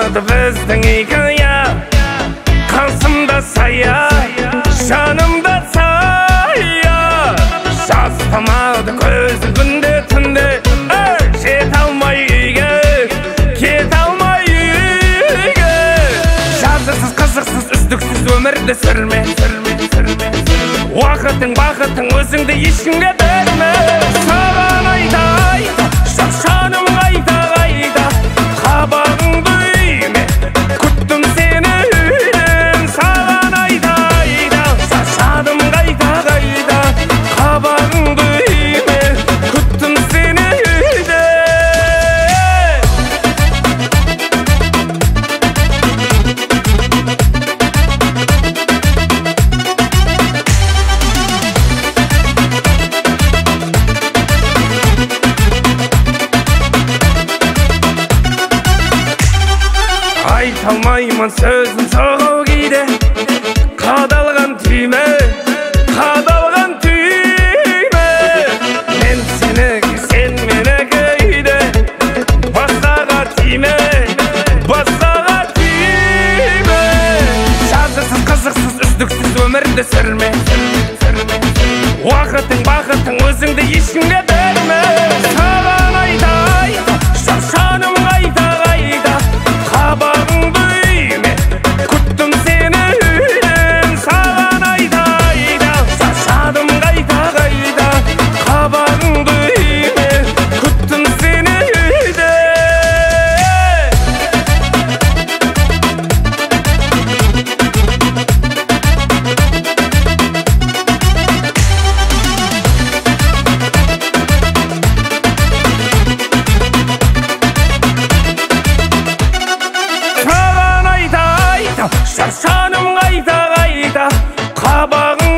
Kalmadı bizden hikaye, kalsımda saya, canımda saya. Şastamadı gözü günde tünde, jet almayı ket almayı. Жазықсыз қызықсыз үздіксіз өмірді сүрме. Уақытың бақытың өзіңді ешкімге берме. Саған айта жаным қайта қабағыңды үйме, күттім сені үйден. Саған айта жаным қайта қабағыңды үйме, күттім сені үйден. Айталмаймын сөзім соғау кейде, қадалған түйме. Мен сенікі, сен менікі үйде, басқаға тиме. Жазықсыз қызықсыз үздіксіз өмірді сүрме. Уақытың бақытың өзіңді ешкімге берме. Саған айта жаным қайта қабағыңды үйме, күттім сені үйден. Саған айта жаным қайта қабағыңды үйме, күттім сені үйден. Жаным қайта қабағың